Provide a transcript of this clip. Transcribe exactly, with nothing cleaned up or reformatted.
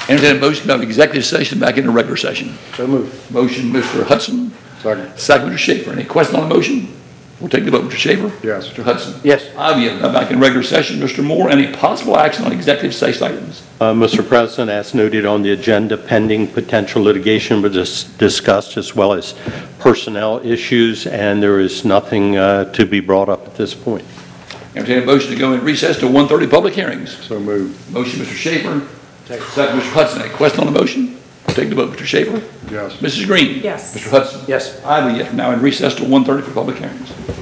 Entertain a motion about executive session back into regular session. So moved. Motion, Mister Hudson. Second. Second, Mister Schaefer. Any question on the motion? We'll take the vote. Mister Schaefer? Yes. Mister Hudson? Yes. Five yes. Now back in regular session. Mister Moore, any possible action on executive session items? Uh, Mister President, as noted on the agenda, pending potential litigation was dis- discussed, as well as personnel issues, and there is nothing uh, to be brought up at this point. Entertain a motion to go in recess to one thirty public hearings. So moved. Motion, Mister Schaefer. Second, Mister Hudson. Any question on the motion? We'll take the vote. Mister Schaefer? Yes. Missus Green? Yes. Mister Hudson? Yes. I vote yes. Now in recess to one thirty for public hearings.